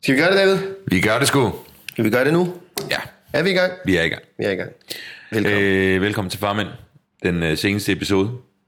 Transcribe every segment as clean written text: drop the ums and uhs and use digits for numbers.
Skal vi gøre det, David? Vi gør det sgu. Skal vi gøre det nu? Ja. Er vi i gang? Vi er i gang. Vi er i gang. Velkommen. Velkommen til Farmænd, den seneste episode.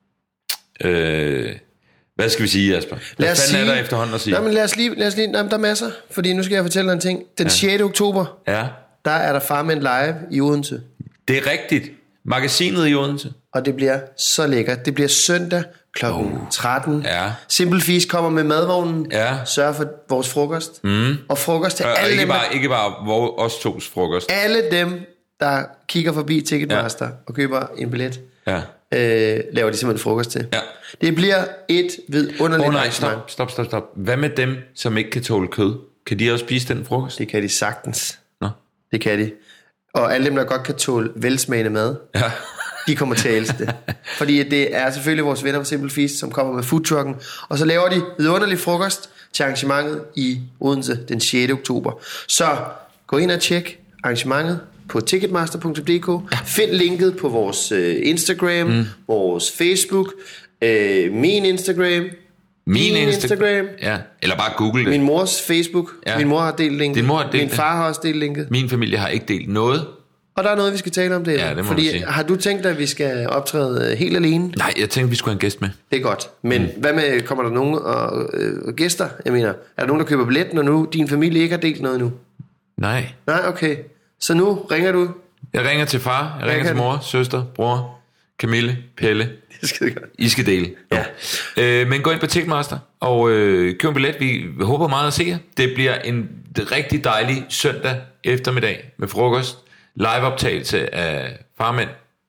Hvad skal vi sige, Jasper? Hvad fanden er der efterhånden at sige? Men lad os lige, der er masser, fordi nu skal jeg fortælle dig en ting. Den 6. oktober, der er der Farmænd live i Odense. Det er rigtigt. Magasinet i Odense. Og det bliver så lækkert. Det bliver søndag kl. 13. Ja. Simple Feast kommer med madvognen. Ja. Sørger for vores frokost. Og frokost til Og alle dem, ikke bare os tos frokost. alle dem, der kigger forbi Ticketmaster og køber en billet. Ja. Laver de simpelthen frokost til. Ja. Det bliver et vidunderligt arrangement. Stop. Hvad med dem, som ikke kan tåle kød? Kan de også spise den frokost? Det kan de sagtens. Nå. Det kan de. Og alle dem, der godt kan tåle velsmagende mad, Ja. de kommer til at elske det. Fordi det er selvfølgelig vores venner på Simple Feast, som kommer med foodtrucken. Og så laver de vidunderlig frokost til arrangementet i Odense den 6. oktober. Så gå ind og tjek arrangementet på ticketmaster.dk. Find linket på vores Instagram, vores Facebook, min Instagram, Min Instagram. Ja. Eller bare google det. Min mors Facebook. Ja. Min mor har delt linket. Din mor har delt Min det. far har også delt linket. Min familie har ikke delt noget. Og der er noget, vi skal tale om det. Ja, det må fordi du sige. har du tænkt dig, at vi skal optræde helt alene? Nej, jeg tænkte, vi skulle have en gæst med. Det er godt. Men hvad med, kommer der nogen gæster? Jeg mener, er der nogen, der køber billet, når nu din familie ikke har delt noget nu? Nej. Nej, okay. Så nu ringer du. Jeg ringer til far, jeg ringer til mor, søster, bror, Camille, Pelle. Det er skide godt. I skal dele. Ja. Men gå ind på Ticketmaster og køb en billet. Vi håber meget at se jer. Det bliver en rigtig dejlig søndag eftermiddag med frokost. Live-optagelse af Farmænd.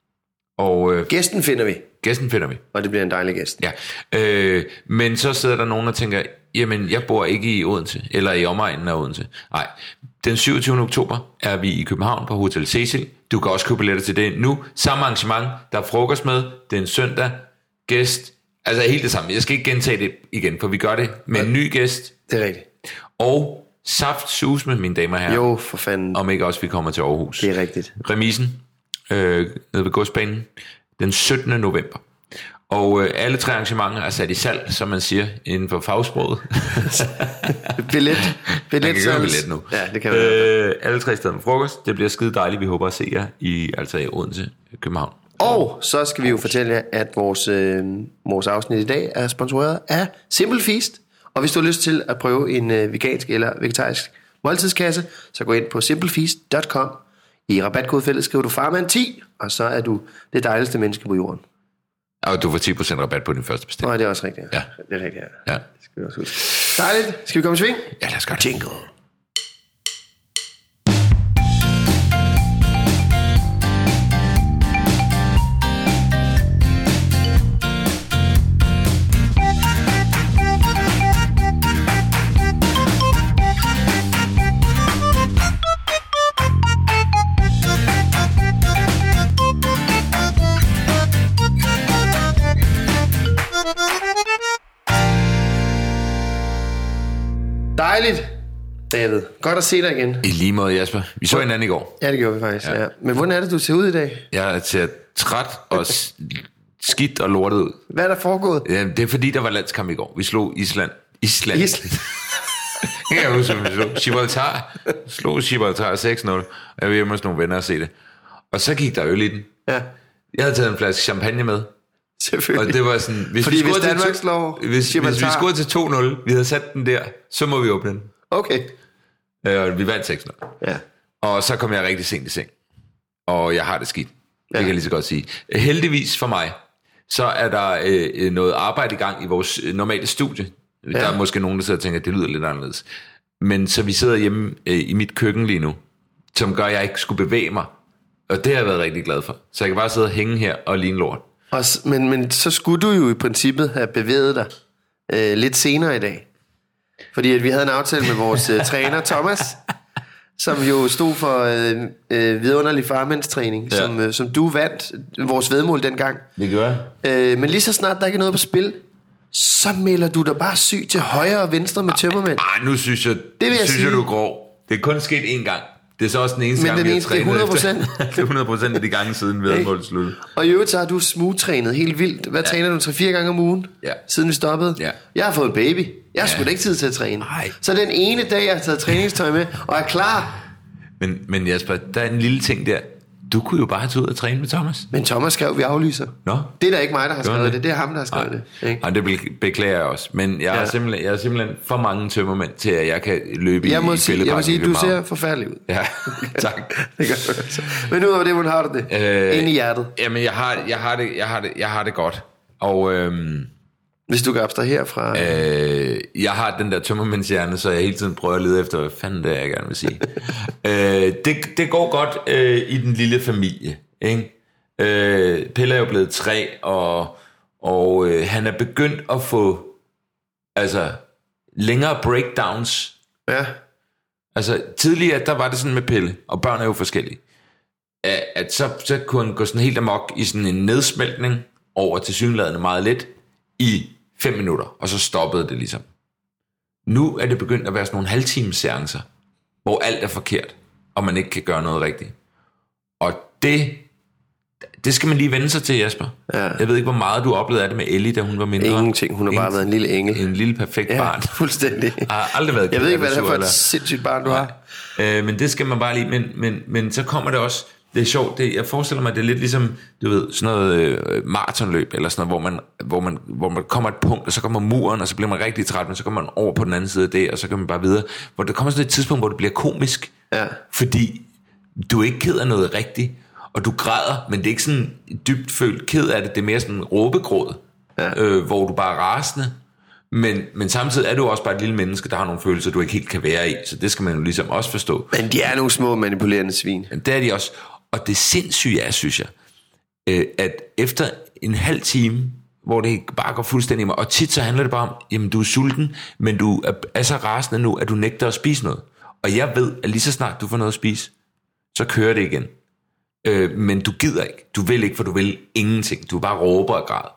Og Gæsten finder vi. gæsten finder vi. Og det bliver en dejlig gæst. Ja. Men så sidder der nogen og tænker, jamen jeg bor ikke i Odense, eller i omegnen af Odense. Nej, den 27. oktober er vi i København på Hotel Cecil. Du kan også købe billetter til det nu. Samme arrangement, der er frokost med, det er en søndag, gæst, altså helt det samme. Jeg skal ikke gentage det igen, for vi gør det med en ny gæst. Det er rigtigt. Og saftsus med mine damer her. Jo, for fanden. Om ikke også vi kommer til Aarhus. Det er rigtigt. Remisen, nede ved Godsbanen, den 17. november. Og alle tre arrangementer er sat i salg, som man siger, inden for fagsproget. Billet. Man kan købe billet nu. Ja, det kan være. Alle tre steder med frokost. Det bliver skide dejligt. Vi håber at se jer i Odense, København. Og så skal vi jo fortælle jer, at vores afsnit i dag er sponsoreret af Simple Feast. Og hvis du har lyst til at prøve en vegansk eller vegetarisk måltidskasse, så gå ind på simplefeast.com. I rabatkodefeltet skriver du Farmand10, og så er du det dejligste menneske på jorden. Og du får 10% rabat på din første bestilling. Nej, det er også rigtigt. Ja. Det er rigtigt, ja. Ja. Det skal vi også huske. Dejligt. Skal vi komme i sving? Ja, lad os gøre det. Jingle. Dejligt, David. Godt at se dig igen. I lige måde, Jasper. Vi så hinanden i går. Ja, det gjorde vi faktisk. Ja. Men hvordan er det, du ser ud i dag? Jeg ser træt og skidt og lortet ud. Hvad er der foregået? Ja, det er fordi, der var landskamp i går. Vi slog Island. Jeg kan huske, vi slog Gibraltar. Gibraltar 6-0. Og jeg var hjemme hos nogle venner og se det. Og så gik der øl i den. Ja, Jeg havde taget en flaske champagne med. selvfølgelig. Og det var sådan, hvis Danmark slår hvis vi scorede til 2-0, vi havde sat den der, så må vi åbne den. Okay. Og vi vandt 6-0. Ja. Og så kom jeg rigtig sent i seng. Og jeg har det skidt. Det Ja. kan jeg lige så godt sige. Heldigvis for mig, så er der noget arbejde i gang i vores normale studie. Ja. Der er måske nogen, der sidder og tænker, at det lyder lidt anderledes. Men så vi sidder hjemme i mit køkken lige nu, som gør, at jeg ikke skulle bevæge mig. Og det har jeg været rigtig glad for. Så jeg kan bare sidde og hænge her og ligne lort. Men så skulle du jo i princippet have bevæget dig lidt senere i dag. Fordi at vi havde en aftale med vores træner Thomas, som jo stod for vidunderlig farmandstræning, Ja. som du vandt vores vedmål dengang. Det gør jeg. Men lige så snart der ikke er noget på spil, så melder du dig bare syg til højre og venstre med tømmermænd. Nu synes jeg, vil jeg sige. du er grov. Det er kun sket én gang. Det er så også den eneste gang, vi har trænet. Det er 100%. Det er 100% af de gange siden vedmålet slut. Og i øvrigt så har du smooth-trænet helt vildt. Hvad træner du 3-4 gange om ugen, siden vi stoppede? Ja. Jeg har fået en baby. Jeg har sgu da ikke tid til at træne. Nej. Så den ene dag, jeg har taget træningstøj med, og er klar. Men Jasper, der er en lille ting der. Du kunne jo bare have taget ud og træne med Thomas. Men Thomas skrev, vi aflyser. Nå? Det er da ikke mig, der har skrevet det. Det er ham, der har skrevet det. Ikke? Og det beklager jeg også. Men jeg er simpelthen for mange tømmermænd til, at jeg kan løbe jeg må sige, du ser forfærdelig ud. Ja, tak. Det gør du altså. Men ud over det, hvordan har du det? Inde i hjertet. Jamen, jeg har det godt. Og... hvis du kan abstrahere fra... jeg har den der tømmermændshjerne, så jeg hele tiden prøver at lede efter, hvad fanden det er, jeg gerne vil sige. Det går godt i den lille familie. Ikke? Pelle er jo blevet 3, og han er begyndt at få længere breakdowns. Ja. Altså tidligere, der var det sådan med Pelle, og børn er jo forskellige, at så kunne han gå sådan helt amok i sådan en nedsmeltning over tilsyneladende meget let, i 5 minutter, og så stoppede det ligesom. Nu er det begyndt at være sådan nogle halvtimes seancer, hvor alt er forkert, og man ikke kan gøre noget rigtigt. Og det skal man lige vende sig til, Jasper. Ja. Jeg ved ikke, hvor meget du oplevede af det med Ellie, da hun var mindre. Ingenting, hun har bare været en lille engel. En lille perfekt barn. Fuldstændig. Har aldrig været. Jeg ved ikke, hvad det er for et sindssygt barn, du har. Men det skal man bare lige, men så kommer det også. Det er sjovt, jeg forestiller mig, det er lidt ligesom, du ved, sådan noget maratonløb, eller sådan noget, hvor man kommer et punkt, og så kommer muren, og så bliver man rigtig træt, men så kommer man over på den anden side af det, og så kan man bare videre. Hvor der kommer sådan et tidspunkt, hvor det bliver komisk, fordi du er ikke ked af noget rigtigt, og du græder, men det er ikke sådan dybt følt ked af det, det er mere sådan råbegråd, hvor du bare er rasende, men samtidig er du også bare et lille menneske, der har nogle følelser, du ikke helt kan være i, så det skal man jo ligesom også forstå. Men de er nogle små manipulerende svin. Det er de også. Og det sindssyge er, synes jeg, at efter en halv time, hvor det bare går fuldstændig i mig, og tit så handler det bare om, jamen du er sulten, men du er så rasende nu, at du nægter at spise noget. Og jeg ved, at lige så snart du får noget at spise, så kører det igen. Men du gider ikke. Du vil ikke, for du vil ingenting. Du bare råber og græder.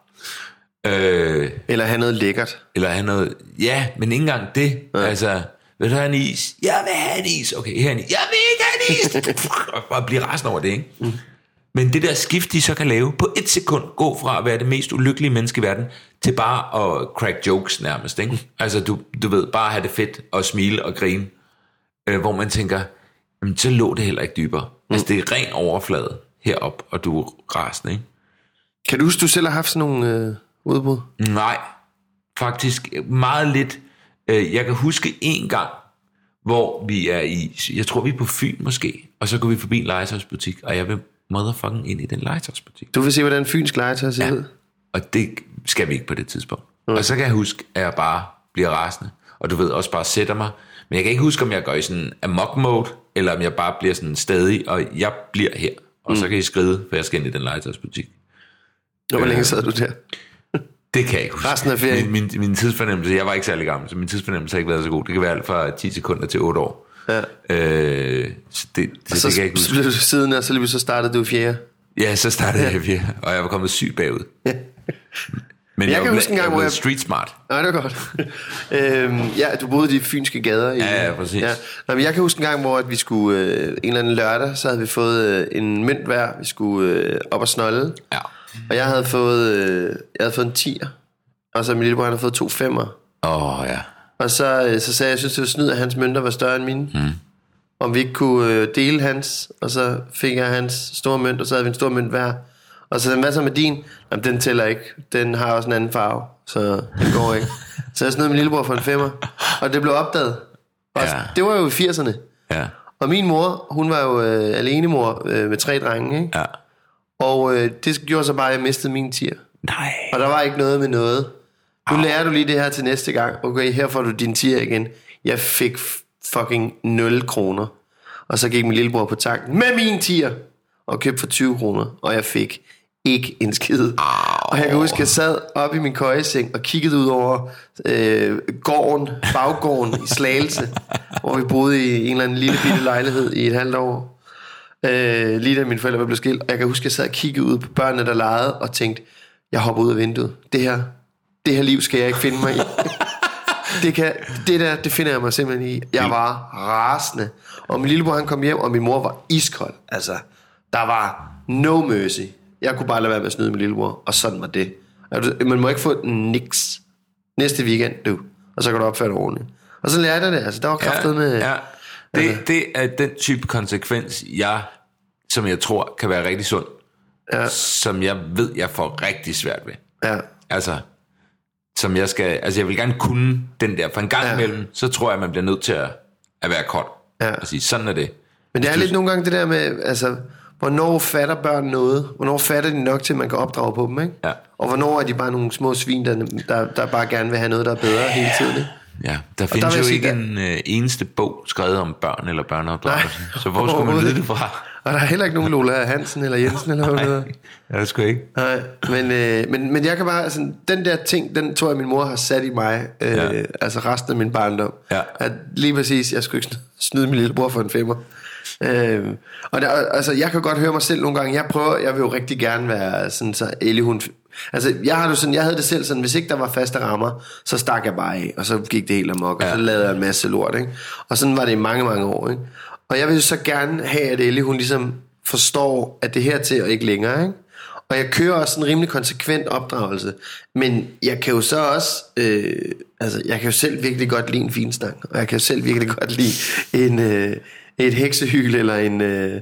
Eller have noget lækkert. Eller have noget, ja, men ikke engang det. Ja. Altså, vil du have en is? Jeg vil have en is. Okay, her er en is. Jeg vil ikke have en is. Og bare blive rasende over det, ikke? Mm. Men det der skift, de så kan lave, på et sekund gå fra at være det mest ulykkelige menneske i verden, til bare at crack jokes nærmest, ikke? Altså, du ved, bare have det fedt, og smile og grine. Hvor man tænker, så lå det heller ikke dybere. Altså, det er ren overflade herop, og du er rasende, ikke? Kan du huske, du selv har haft sådan nogle udbrud? Nej, faktisk meget lidt. Jeg kan huske en gang, hvor vi er jeg tror vi er på Fyn måske, og så går vi forbi en legetøjsbutik, og jeg vil motherfucking ind i den legetøjsbutik. Du vil se, hvordan fynsk legetøj ser ud? Og det skal vi ikke på det tidspunkt. Og så kan jeg huske, at jeg bare bliver rasende, og du ved, også bare sætter mig. Men jeg kan ikke huske, om jeg går i sådan amok mode, eller om jeg bare bliver sådan stadig, og jeg bliver her. Og så kan I skride, for jeg skal ind i den legetøjsbutik. Hvor længe sad du der? Det kan jeg ikke huske. Resten af ferien? Min tidsfornemmelse, jeg var ikke særlig gammel, så min tidsfornemmelse har ikke været så god. Det kan være alt fra 10 sekunder til 8 år. Ja. Så det kan jeg ikke huske. Så blev du siden, og så startede du i 4. Ja, så startede jeg i 4, og jeg var kommet syg bagud. Ja. Men jeg kan huske en gang, hvor jeg street smart. Nej, det var godt. Ja, du boede i de fynske gader. Ja, præcis. Ja. Nå, men jeg kan huske en gang, hvor at vi skulle en eller anden lørdag, så havde vi fået en mønt hver. Vi skulle op og snolde. Ja. Og jeg havde fået en 10'er. Og så min lillebror havde fået 2 5'er. Ja. Og så sagde jeg, jeg synes det var snyd, at hans mønter var større end mine. Om vi ikke kunne dele hans. Og så fik jeg hans store mønt, og så havde vi en stor mønt hver. Og så hvad så med din? Jamen, den tæller ikke. Den har også en anden farve, så den går ikke. Så jeg snød min lillebror for en 5'er. Og det blev opdaget. Og det var jo i 80'erne. Ja. Og min mor, hun var jo alenemor med 3 drenge, ikke? Ja. Og det gjorde så bare, at jeg mistede min 10'er. Nej. Og der var ikke noget med noget. Nu lærer du lige det her til næste gang. Okay, her får du din 10'er igen. Jeg fik fucking 0 kroner. Og så gik min lillebror på tanken med min 10'er og købte for 20 kroner. Og jeg fik ikke en skid. Og jeg kan huske, at jeg sad oppe i min køjeseng og kiggede ud over baggården i Slagelse, hvor vi boede i en eller anden lille bitte lejlighed i et halvt år. Lige da mine forældre blev skilt. Og jeg kan huske, at jeg sad og kiggede ud på børnene, der legede, og tænkte, jeg hopper ud af vinduet. Det her liv skal jeg ikke finde mig i. det finder jeg mig simpelthen i. Jeg var rasende. Og min lillebror han kom hjem, og min mor var iskold. Altså, der var no mercy. Jeg kunne bare lade være med at snyde min lillebror, og sådan var det. Man må ikke få niks næste weekend, du. Og så kan du opføre dig ordentligt. Og så lærte jeg det. Altså, der var kraftet med... Ja. Det er den type konsekvens, som jeg tror kan være rigtig sund. Ja. Som jeg ved, jeg får rigtig svært ved. Ja. Altså, som jeg skal... Altså, jeg vil gerne kunne den der. For en gang imellem, så tror jeg, man bliver nødt til at være kold. Ja. Og sige, sådan er det. Men det er lidt nogle gange det der med... Altså, hvornår fatter børn noget? Hvornår fatter de nok til, at man kan opdrage på dem, ikke? Ja. Og hvornår er de bare nogle små svin, der bare gerne vil have noget, der er bedre hele tiden, ikke? Ja, der findes jo ikke en eneste bog skrevet om børn eller børneopdragelse. Så hvor skulle man vide det fra? Og der er heller ikke nogen Lola Hansen eller Jensen eller noget. Nej, det er sgu ikke. Nej, men jeg kan bare... Altså, den der ting, den tror jeg, min mor har sat i mig. Altså resten af min barndom. Ja. At lige præcis, jeg skulle ikke snyde min lillebror for en 5'er. Og der, altså, jeg kan godt høre mig selv nogle gange. Jeg vil jo rigtig gerne være sådan så Ellihund. Altså jeg havde det selv sådan, hvis ikke der var faste rammer, så stak jeg bare af, og så gik det helt amok, og så lavede jeg en masse lort, ikke? Og sådan var det i mange, mange år, ikke? Og jeg vil så gerne have, at Ellie, hun ligesom forstår, at det her til og ikke længere, ikke? Og jeg kører også en rimelig konsekvent opdragelse. Men jeg kan jo så også altså jeg kan jo selv virkelig godt lide en finstang, og jeg kan jo selv virkelig godt lide et heksehyl eller en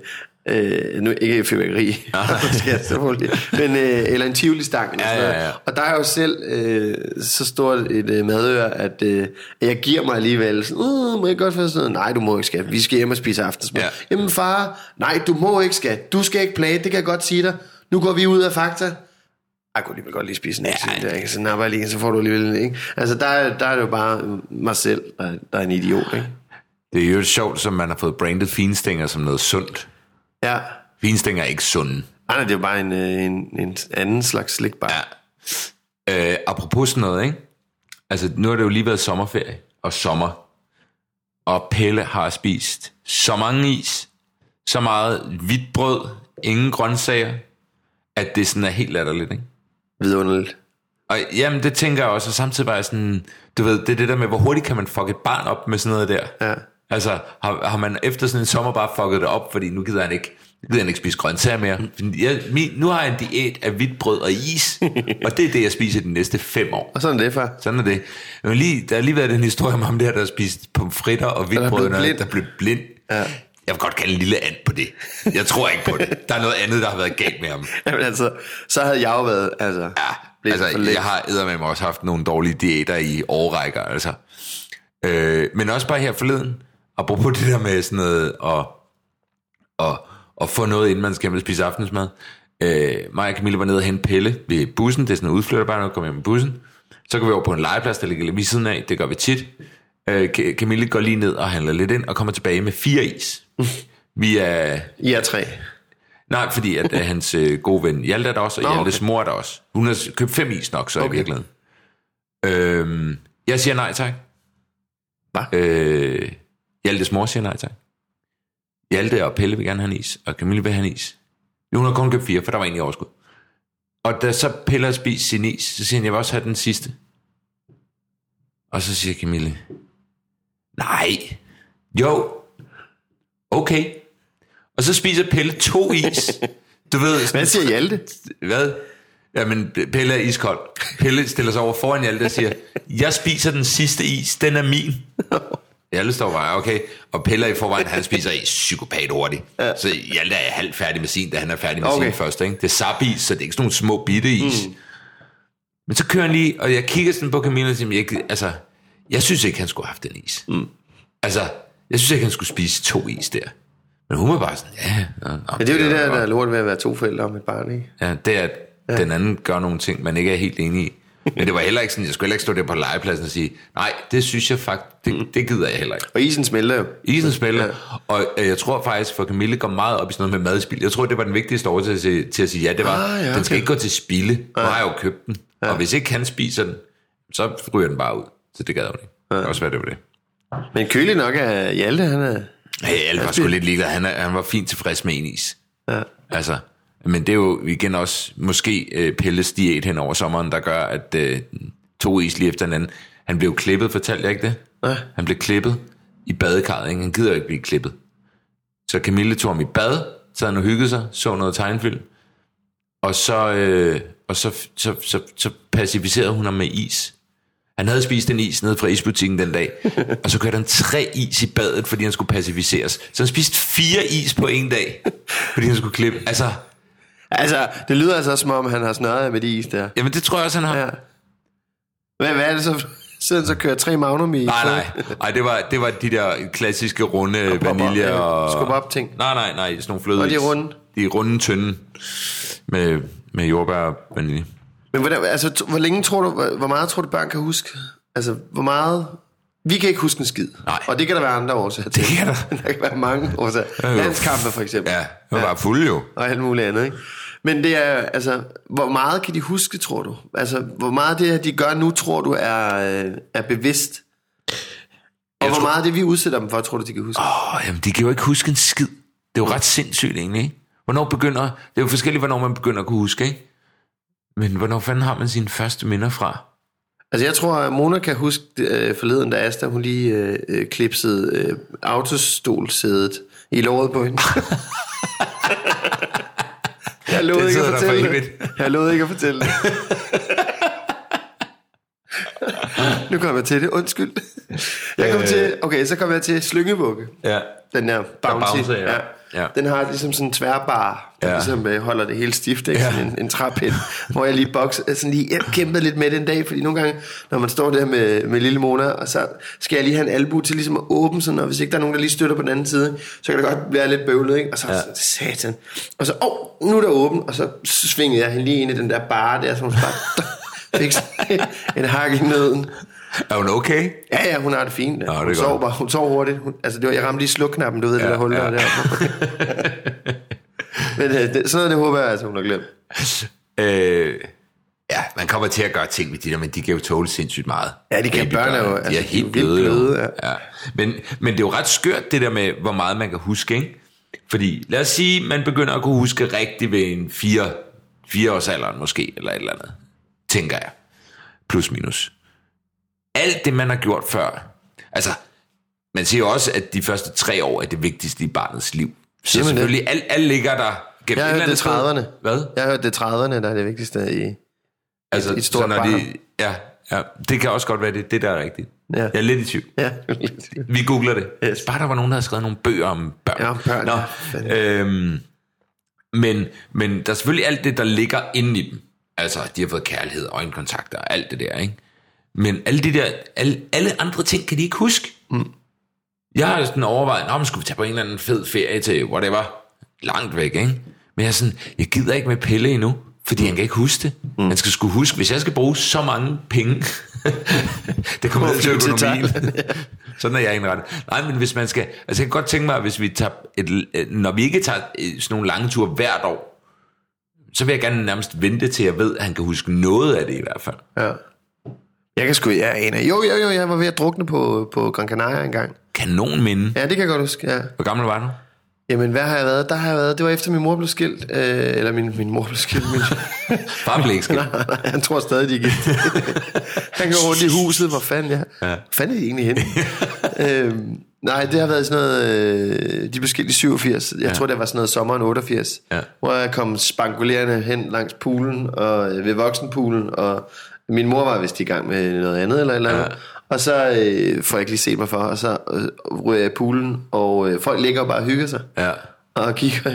nu ikke fyrværkeri, men eller en tivoli-stang. Ja. Og der er jo selv så stort et madøre, at jeg giver mig alligevel sådan, må jeg godt få sådan noget? Nej, du må ikke, skat. Vi skal hjem og spise aftensmad. Ja. Jamen far, nej, du må ikke, skat. Du skal ikke plage, det kan jeg godt sige dig. Nu går vi ud af Fakta. Jeg kunne alligevel godt lige spise en eksempel, så napper jeg lige, så får du alligevel, ikke? Altså der er det jo bare mig selv, der er en idiot, ikke? Det er jo sjovt, som man har fået brandet finstænger som noget sundt. Ja. Finstænger er ikke sunde. Nej, det er jo bare en anden slags slikbar. Ja. Apropos sådan noget, ikke? Altså, nu har det jo lige været sommerferie og sommer. Og Pelle har spist så mange is, så meget hvidt brød, ingen grøntsager, at det sådan er helt latterligt, ikke? Vidunderligt. Og jamen, det tænker jeg også, og samtidig var jeg sådan, du ved, det er det der med, hvor hurtigt kan man fuck et barn op med sådan noget der. Ja. Altså, har man efter sådan en sommer bare fucket det op, fordi nu gider han ikke spise grøntsager mere. Nu har jeg en diæt af hvidt brød og is, og det er det, jeg spiser de næste 5 år. Og sådan er det, far. Sådan er det. Men der har lige været den historie om ham der har spist pomfritter og hvidt brød, der blev blind. Ja. Jeg vil godt kalde en lille and på det. Jeg tror ikke på det. Der er noget andet, der har været galt med ham. Jamen altså, så havde jeg jo været... Altså, jeg har eddermame også haft nogle dårlige diæter i årrækker, altså. Men også bare her forleden, apropos det der med sådan noget, og få noget, inden man skal hjem og spise aftensmad. Mig og Camille var nede og hente Pelle ved bussen. Det er sådan en udflytterbar, når vi kommer hjem med bussen. Så går vi over på en legeplads, der ligger lige ved siden af. Det gør vi tit. Camille går lige ned og handler lidt ind, og kommer tilbage med 4 is. I er 3. Nej, fordi at hans gode ven Hjalte er der også, og Hjaltes mor er der også. Hun har købt 5 is nok, så i virkeligheden. Jeg siger nej tak. Hvad? Hjaltes mor siger nej tak. Hjalte og Pelle vil gerne have en is, og Camille vil have en is. Hun har kun købt 4, for der var egentlig overskud. Og da så Pelle har spist sin is, så siger han, jeg vil også have den sidste. Og så siger Camille, nej, jo, okay. Og så spiser Pelle 2 is. Du ved, hvad siger Hjalte? Hvad? Jamen, Pelle er iskold. Pelle stiller sig over foran Hjalte og siger, jeg spiser den sidste is, den er min. Hjalte står bare, okay. Og Pelle i forvejen, han spiser is psykopat hurtigt. Ja. Så Hjalte er halvt færdig med sin, da han er færdig med sin først. Ikke? Det er sapis, så det er ikke sådan nogle små bitte is. Men så kører han lige, og jeg kigger sådan på Camille og siger, jeg synes ikke, han skulle have haft den is. Altså, jeg synes ikke, han skulle spise 2 is der. Men hun var bare sådan, men det er jo det der er lort ved at være 2 forældre om et barn, ikke? Ja, det er, at den anden gør nogle ting, man ikke er helt enig i. Men det var heller ikke sådan, jeg skulle heller ikke stå der på legepladsen og sige, nej, det synes jeg faktisk, det gider jeg heller ikke. Og isen smelter jo. Isen smelter, og jeg tror faktisk, for Camille går meget op i sådan noget med madspil. Jeg tror, det var den vigtigste år til at sige, ja, det var, den skal ikke gå til spilde. Nu har jeg jo købt den. Ja. Og hvis ikke han spiser den, så ryger den bare ud. Så det gad hun ikke. Det kan også være, det var det. Men kølig nok er Hjalte, han er... Ja, Hjalte var sgu lidt ligeglad. Han var fint tilfreds med en is. Ja. Altså... Men det er jo igen også måske Pelles diæt hen over sommeren, der gør, at 2 is lige efter hinanden. Han blev klippet, fortalte jeg ikke det? Ja. Han blev klippet i badekarret, ikke? Han gider ikke blive klippet. Så Camille tog ham i bad, så han og hyggede sig, så noget tegnefilm, og så pacificerede hun ham med is. Han havde spist en is nede fra isbutikken den dag, og så kørte han 3 is i badet, fordi han skulle pacificeres. Så han spiste 4 is på en dag, fordi han skulle klippe. Altså, det lyder altså som om, han har snørret med de is der. Jamen, det tror jeg også, han har. Ja. Hvad er det så? Siden så kører 3 Magnum i? Nej, det var de der klassiske runde vanilje og... Skub op ting. Nej, sådan nogle flødeis. Og de er runde? De er runde, tynde med jordbær og vanilje. Men hvor længe tror du, hvor meget tror du børn kan huske? Altså, hvor meget... Vi kan ikke huske en skid. Nej. Og det kan der være andre årsager til. Det kan der. Der kan være mange årsager. Landskampe for eksempel. Ja, det var fuld jo. Og alt muligt andet, ikke? Men det er, altså, hvor meget kan de huske, tror du? Altså, hvor meget det, de gør nu, tror du, er bevidst? Og hvor meget det, vi udsætter dem for, tror du, de kan huske? Jamen, de kan jo ikke huske en skid. Det er jo ret sindssygt egentlig, ikke? Det er jo forskelligt, hvornår man begynder at kunne huske, ikke? Men hvornår fanden har man sine første minder fra? Altså, jeg tror, at Mona kan huske forleden, da Asta, hun lige klipsede autostolsædet i låret på hende. Jeg lovede ikke at fortælle det. Jeg lovede ikke at fortælle det. Nu kommer jeg til det. Undskyld. Så kommer jeg til slyngebukke. Ja. Den der bouncy. Ja. Den har ligesom sådan en tværbar, der ligesom holder det helt stift, ikke? Sådan en træpind, hvor jeg lige kæmpede lidt med den dag, fordi nogle gange, når man står der med lille Mona, og så skal jeg lige have en albu til ligesom at åbne sådan, og hvis ikke der er nogen, der lige støtter på den anden side, så kan det godt være lidt bøvlet, ikke? Og så satan. Og så, nu er der åben, og så svingede jeg hende lige ind i den der bar der, så hun bare fik en hak i nøden. Er hun okay? Ja, hun har det fint. Ja, Hun sov hurtigt. Jeg ramte lige slukknappen, du ved, det der hul der. Men sådan noget, det håber jeg, altså, hun har glemt. Ja, man kommer til at gøre ting med de der, men de kan jo tåle sindssygt meget. Ja, de kan børn jo. De er helt bløde. Ja. Men det er jo ret skørt, det der med, hvor meget man kan huske, ikke? Fordi, lad os sige, man begynder at kunne huske rigtigt ved en 4-årsalderen måske, eller et eller andet. Tænker jeg. Plus minus. Alt det, man har gjort før. Altså, man siger jo også, at de første 3 år er det vigtigste i barnets liv. Så selvfølgelig, alt ligger der gennem. Jeg har hørt det 30'erne. Hvad? Jeg har hørt det 30'erne, der er det vigtigste i et stort barn. Ja, det kan også godt være det der er rigtigt. Ja. Jeg er lidt i tvivl. Ja. Vi googler det. Yes. Bare der var nogen, der havde skrevet nogle bøger om børn. Ja, om børn. Men der er selvfølgelig alt det, der ligger inde i dem. Altså, de har fået kærlighed, øjenkontakter og alt det der, ikke? Men alle andre ting kan de ikke huske. Jeg har sådan overvejet, man skulle tage på en eller anden fed ferie til whatever, langt væk, ikke? Men jeg gider ikke med Pelle endnu, fordi han kan ikke huske det. Han skal sgu huske, hvis jeg skal bruge så mange penge, det kommer ned til økonomien. Sådan er jeg indrettet. Nej, men hvis man skal, altså jeg kan godt tænke mig, hvis vi tager når vi ikke tager sådan nogle lange ture hvert år, så vil jeg gerne nærmest vente til, jeg ved, at han kan huske noget af det i hvert fald. Ja. Jeg aner. Jo, jeg var ved at drukne på Gran Canaria engang. Kanon minde. Ja, det kan jeg godt huske, ja. Hvor gammel var du? Jamen, hvad har jeg været? Der har jeg været, det var efter min mor blev skilt. Eller min mor blev skilt. Far blev ikke skilt. Nej, han tror stadig, de er gift. Han går rundt i huset, hvor fanden jeg... Ja. Hvor fanden er de egentlig henne? Nej, det har været sådan noget... de blev skilt i 87. Jeg tror, det var sådan noget sommeren 88. Ja. Hvor jeg kom spangulerende hen langs poolen, og ved voksenpoolen, og min mor var vist i gang med noget andet, eller andet. Ja. Og så får jeg ikke lige set mig for, og så ryger jeg i poolen, og folk ligger og bare hygger sig. Ja. Og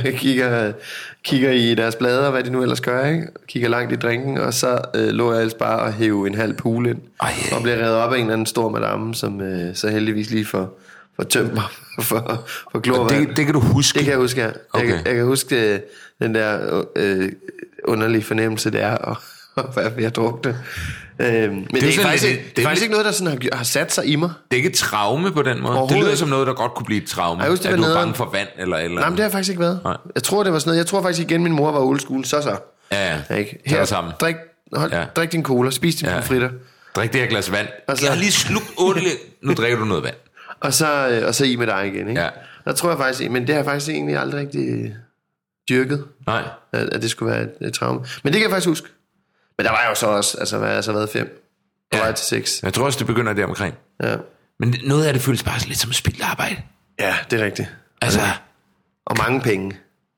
kigger i deres blader, hvad de nu ellers gør, ikke? Kigger langt i drinken, og så lå jeg altså bare at hæve en halv pool ind. Og bliver revet op af en eller anden stor madame, som så heldigvis lige får tømt mig for klorvand. Det kan du huske? Det kan jeg huske, ja. Okay. Jeg kan huske den der underlige fornemmelse, det er, og hvad jeg drukte. Men det er faktisk ikke noget, der sådan har sat sig i mig. Det er ikke et traume på den måde. Det lyder som noget, der godt kunne blive et traume. At du er bange for vand eller Nej, men det har jeg faktisk ikke været. Nej. Jeg tror, det var sådan noget. Jeg tror faktisk igen, min mor var old school. Så. Ja. Ikke? Her, sammen. Drik din cola, spis din pomfritter. Drik det her glas vand. Jeg har lige slugt 8 lidt. Nu drikker du noget vand. Og så i med dig igen, ikke? Ja. Der tror jeg faktisk, men det har jeg faktisk egentlig aldrig rigtig dyrket. Nej. At det skulle være et traume. Men det kan jeg faktisk huske. Men der var jo så også, altså hvad har jeg så været, på vej til 6. Jeg tror også, det begynder der omkring. Ja. Men noget af det føles bare lidt som spildt arbejde. Ja, det er rigtigt. Altså, og mange penge.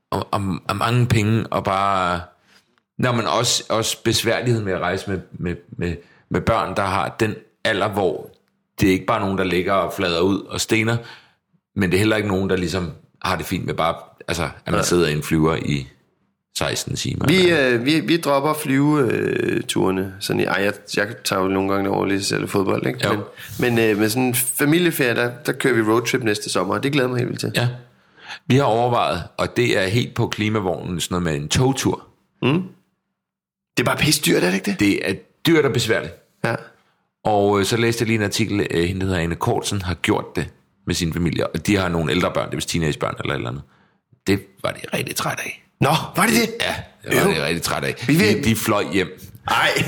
Og mange penge, og bare... Nå, men også besværlighed med at rejse med børn, der har den alder, hvor det er ikke bare nogen, der ligger og flader ud og stener, men det er heller ikke nogen, der ligesom har det fint med bare, altså, at man sidder i en flyver i 16 timer. Vi dropper flyveturene. Sådan jeg tager jo nogle gange over lige selv fodbold, ikke? Men med sådan en familieferie, der kører vi roadtrip næste sommer, og det glæder mig helt vildt til. Ja. Vi har overvejet, og det er helt på klimavognen, sådan noget med en togtur. Det er bare pisse dyrt, er det ikke det? Det er dyrt og besværligt. Ja. Og så læste jeg lige en artikel, hende der hedder Anne Kortsen, har gjort det med sin familie, og de har nogle ældre børn, det er vist teenagebørn eller et eller andet. Det var de rigtig træt af. Nå, var det det? Ja, det var de rigtig træt af. De fløj hjem. Ej.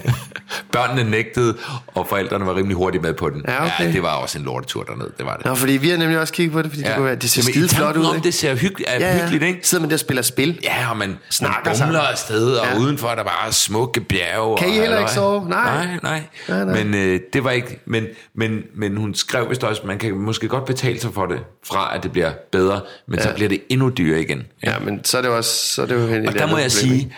Børnene nægtede, og forældrene var rimelig hurtigt med på den. Ja, okay. Ja, det var også en lortetur derned, det var det. Nå, fordi vi har nemlig også kigget på det, fordi det kunne være, det ser skide flot ud, ikke? Det ser hyggeligt, ikke? Sidder man der og spiller spil. Ja, og man snakker bumler afsted, og udenfor er der bare smukke bjerge. Kan I heller ikke sove? Nej. Men det var ikke... Men hun skrev vist også, man kan måske godt betale sig for det, fra at det bliver bedre, men så bliver det endnu dyrere igen. Ja, men så er det også... Så er det jo og der må jeg sige,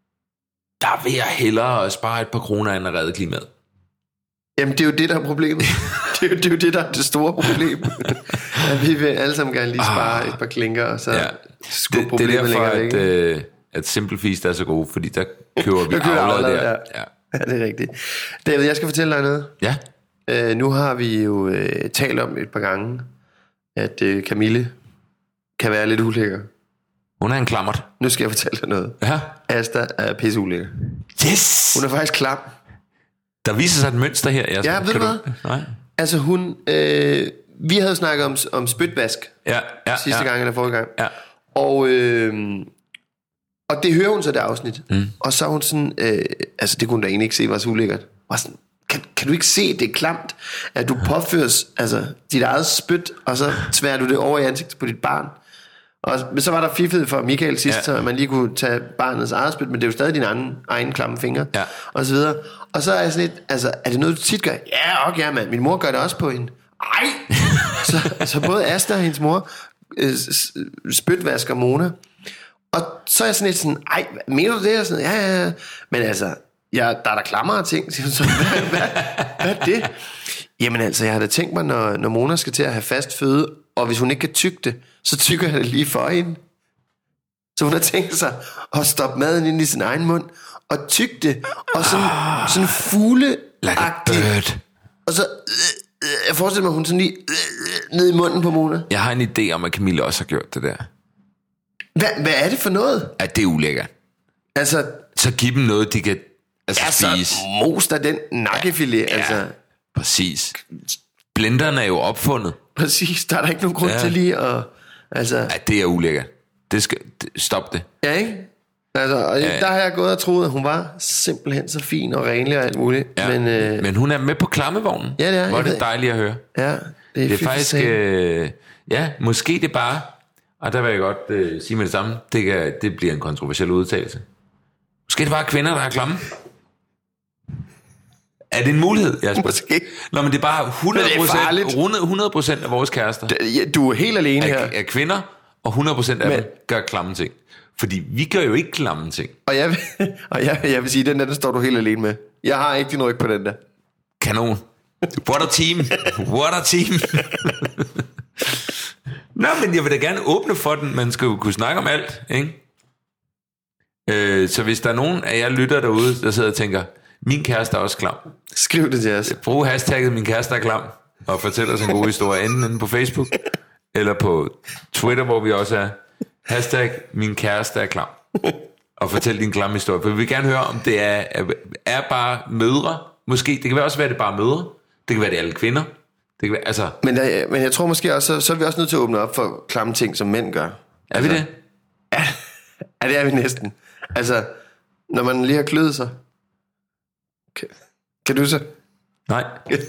der vil jeg hellere spare et par kroner, end at redde klimaet. Jamen, det er jo det, der er problemet. det er jo det, der er det store problem. At vi vil alle sammen gerne lige spare et par klinker, og så skubbe problemet længere væk. Det er derfor, at Simple Feast er så gode, fordi der køber vi aflad der. Ja, det er rigtigt. David, jeg skal fortælle dig noget. Ja. Nu har vi jo talt om et par gange, at Camille kan være lidt ulækker. Hun er en klammert. Nu skal jeg fortælle dig noget. Ja. Asta er pisseulækker. Yes! Hun er faktisk klam. Der viser sig et mønster her. Ja, ved du hvad? Nej. Altså hun... vi havde snakket om spytvask sidste gang eller forrige gang. Ja. Og det hører hun så det afsnit. Og så er hun sådan... altså det kunne hun da egentlig ikke se var så ulækkert. Og sådan, kan du ikke se, det er klamt, at du påføres dit eget spyt, og så tværer du det over i ansigtet på dit barn. Men så var der fiffet for Michael sidst, så man lige kunne tage barnets eget spyt, men det er jo stadig din egen klamme finger, og så videre. Og så er jeg sådan lidt, altså, er det noget, du tit gør? Ja, mand, min mor gør det også på hende. Ej! så både Asta og hendes mor spytvasker Mona. Og så er jeg sådan lidt sådan, ej, mener du det? Og sådan, ja. Men altså, der er der klammere ting. Så, hvad er det? Jamen altså, jeg har da tænkt mig, når Mona skal til at have fast føde, og hvis hun ikke kan tygge det, så tykker jeg det lige for hende. Så hun har tænkt sig at stoppe maden ind i sin egen mund, og tygge det, og sådan fugle-agtigt. Og så, jeg forestiller mig, hun sådan lige ned i munden på Mona. Jeg har en idé om, at Camille også har gjort det der. Hvad er det for noget? At det er ulækkert. Altså, så giv dem noget, de kan spise. Så mos der den nakkefilet. Ja, altså. Præcis. Blenderen er jo opfundet. Præcis, der er der ikke nogen grund til lige at... Altså. Ja, det er ulækkert. Stop det. Ja, ikke? Altså, og der har jeg gået og troet, at hun var simpelthen så fin og renlig og alt muligt. Ja, men hun er med på klammevognen. Ja, det er. Hvor er det dejligt at høre. Ja, det er faktisk... måske det bare... Og der vil jeg godt sige med det samme. Det bliver en kontroversiel udtalelse. Måske det bare kvinder, der er klamme. Er det en mulighed? Måske. Nå, men det er bare 100% af vores kærester. Du er helt alene her. Er kvinder, og 100% af dem gør klamme ting. Fordi vi gør jo ikke klamme ting. Og jeg vil sige, den der står du helt alene med. Jeg har ikke din ryg på den der. Kanon. What a team. What a team. Nå, men jeg vil da gerne åbne for den. Man skal jo kunne snakke om alt, ikke? Så hvis der er nogen af jer lytter derude, der sidder og tænker, min kæreste er også klam. Skriv det til os. Brug hashtagget min kæreste er klam, og fortæl os en god historie, enten på Facebook, eller på Twitter, hvor vi også er. Hashtag min kæreste er klam. Og fortæl din klamme historie. For vi vil gerne høre, om det er bare mødre. Måske, det kan også være, det er bare mødre. Det kan være, det er alle kvinder. Det kan være, altså. Men jeg tror måske også, så er vi også nødt til at åbne op for klamme ting, som mænd gør. Er vi det? Ja, det er vi næsten. Altså, når man lige har kløet sig. Kan du så? Nej.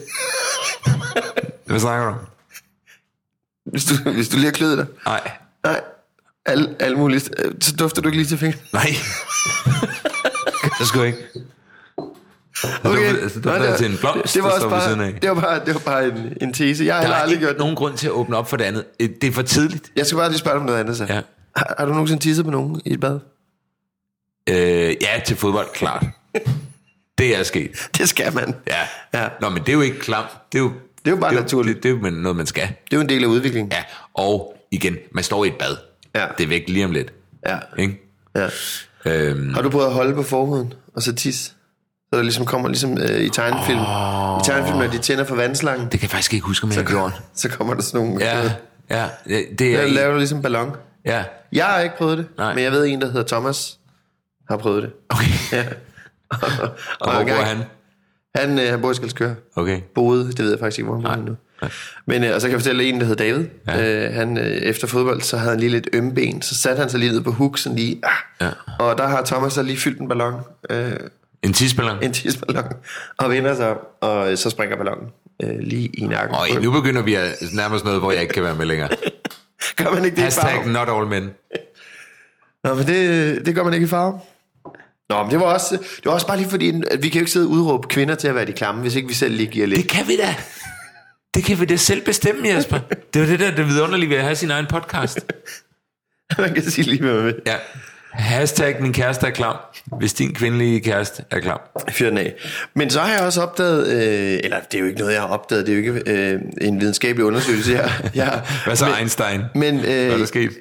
Hvad snakker du? Hvis du lige har kløet dig. Nej. Alt muligt. Så dufter du ikke lige til fingeren. Nej. Det skal jeg ikke. Okay. Du har til en blomst, det var der også står ved siden bare, af. det var bare en tese. Jeg har Der heller er aldrig ikke gjort nogen grund til at åbne op for det andet. Det er for tidligt. Jeg skal bare lige spørge dig om noget andet så. Ja. Har du nogensinde tisset på nogen i et bad? Ja, til fodbold, klart. Det er sket. Det skal man. Ja. Nå, men det er jo ikke klamt. Det er jo bare naturligt. Det er jo noget, man skal. Det er jo en del af udviklingen. Ja, og igen, man står i et bad. Ja. Det er væk lige om lidt. Ja. Ikke? Ja. Har du prøvet at holde på forhuden og så tisse? Så der ligesom kommer i tegnefilm. I tegnefilm, når de tænder for vandslangen. Det kan jeg faktisk ikke huske, om jeg har gjort. Så kommer der sådan nogle... Ja. Det Der er laver du ligesom en ballon. Ja. Jeg har ikke prøvet det, Nej. men jeg ved en, der hedder Thomas, har prøvet det. Okay. Ja. Og hvor bor han? Han bor i Skelskør. Okay. Boede, det ved jeg faktisk ikke, hvor han bor nu. Men og så kan jeg fortælle en, der hedder David. Ja. Han efter fodbold, så havde han lige lidt ømme ben. Så satte han sig lige ned på hook, sådan lige. Ja. Og der har Thomas så lige fyldt en ballon. En tidsballon? En tidsballon. Og vender sig op, og så springer ballonen lige i nakken. Og nu begynder vi at nærme os noget, hvor jeg ikke kan være med længere. Gør man ikke det Hashtag i farve? not all men. Nå, men det gør man ikke i farve. Nå, men det var også bare lige fordi, at vi kan jo ikke sidde og udråbe kvinder til at være de klamme, hvis ikke vi selv lige giver lidt. Det kan vi da. Det kan vi da selv bestemme, Jesper. Det er jo det vidunderlige ved at have sin egen podcast. Man kan sige lige, hvad man vil. Ja. Hashtag min kæreste er klam, hvis din kvindelige kæreste er klam. Fyr den af. Men så har jeg også opdaget, eller det er jo ikke noget, jeg har opdaget, det er jo ikke en videnskabelig undersøgelse her. Hvad så Einstein? Men hvad er der sket?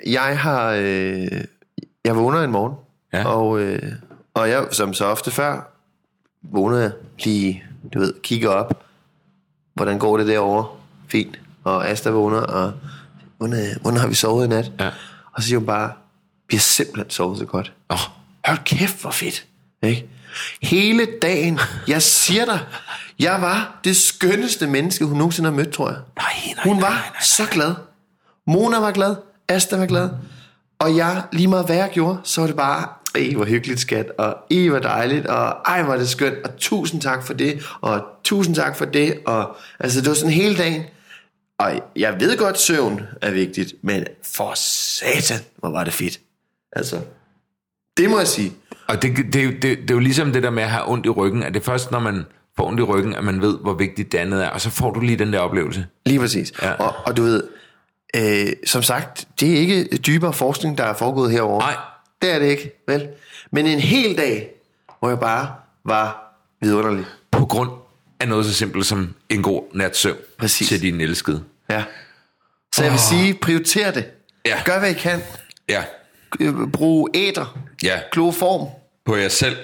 Jeg vågner en morgen, ja. og jeg, som så ofte før, vågner jeg lige, kigger op, hvordan går det derovre? Fint. Og Asta vågner, og hvordan har vi sovet i nat? Ja. Og så siger hun bare, vi har simpelthen sovet så godt. Hold kæft, hvor fedt. Ikke? Hele dagen, jeg siger dig, jeg var det skønneste menneske, hun nogensinde har mødt, tror jeg. Hun var så glad. Mona var glad, Asta var glad. Og jeg, lige meget hvad jeg gjorde, så var det bare, hvor hyggeligt skat, og hvor dejligt, og ej hvor det skønt, og tusind tak for det, og tusind tak for det, og altså det var sådan hele dagen. Og jeg ved godt, søvn er vigtigt, men for satan, hvor var det fedt. Altså, det må jeg sige. Og det er jo ligesom det der med at have ondt i ryggen, at det er først, når man får ondt i ryggen, at man ved, hvor vigtigt det andet er, og så får du lige den der oplevelse. Lige præcis. Ja. Og du ved, som sagt, det er ikke dybere forskning, der er foregået herovre. Nej. Det er det ikke, vel? Men en hel dag, hvor jeg bare var vidunderlig. På grund af noget så simpelt som en god nats søvn. Præcis. Til din elskede. Ja. Så jeg vil sige, prioriter det. Ja. Gør hvad I kan. Ja. Brug æter. Ja. Kloform. På jer selv.